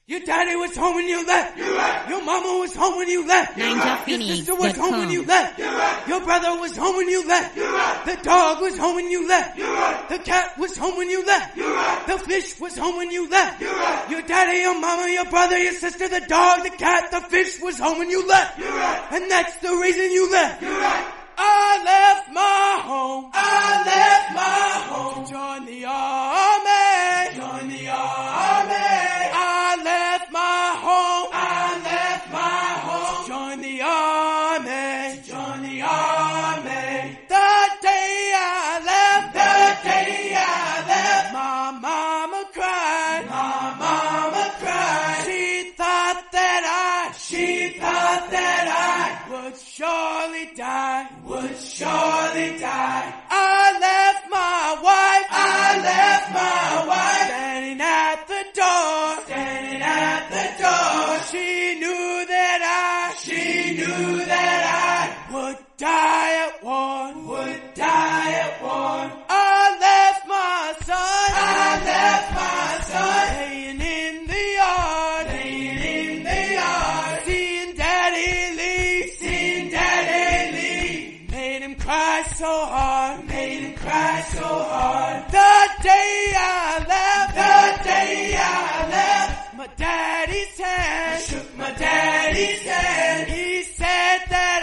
Your daddy was home when you left. Your mama was home when you left. Your sister was home when you left. Your brother was home when you left. The dog was home when you left. The cat was home when you left. The fish was home when you left. Your daddy, your mama, your brother, your sister, the dog, the cat, the fish was home when you left. And that's the reason you left. I left my home. I left my home to join the army. Join the army. I left my home. I left my home to join the army. To join the army. The day I left. The day I left. My mama cried. My mama cried. She thought that I would surely die. Would surely die. I left my wife. I left my wife standing at the door. Standing at the door. She knew that I would die at war. Would die at war. I left my son. I left my son laying in the yard. Laying in the yard. Seeing Daddy leave. Seeing Daddy leave. Made him cry so hard. Made him cry so hard. The day I left. The day I left. My daddy's hand. I shook my daddy's hand. He said that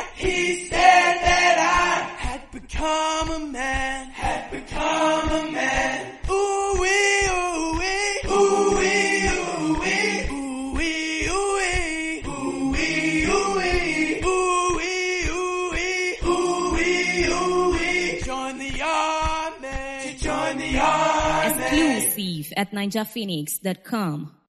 I had become a man. Had become a man. Ooh wee, ooh wee, ooh wee, ooh wee, ooh wee, ooh wee, ooh wee, ooh wee, ooh wee, ooh wee, ooh wee, ooh wee. Join the army. To join the army. Exclusive at NinjaPhoenix.com.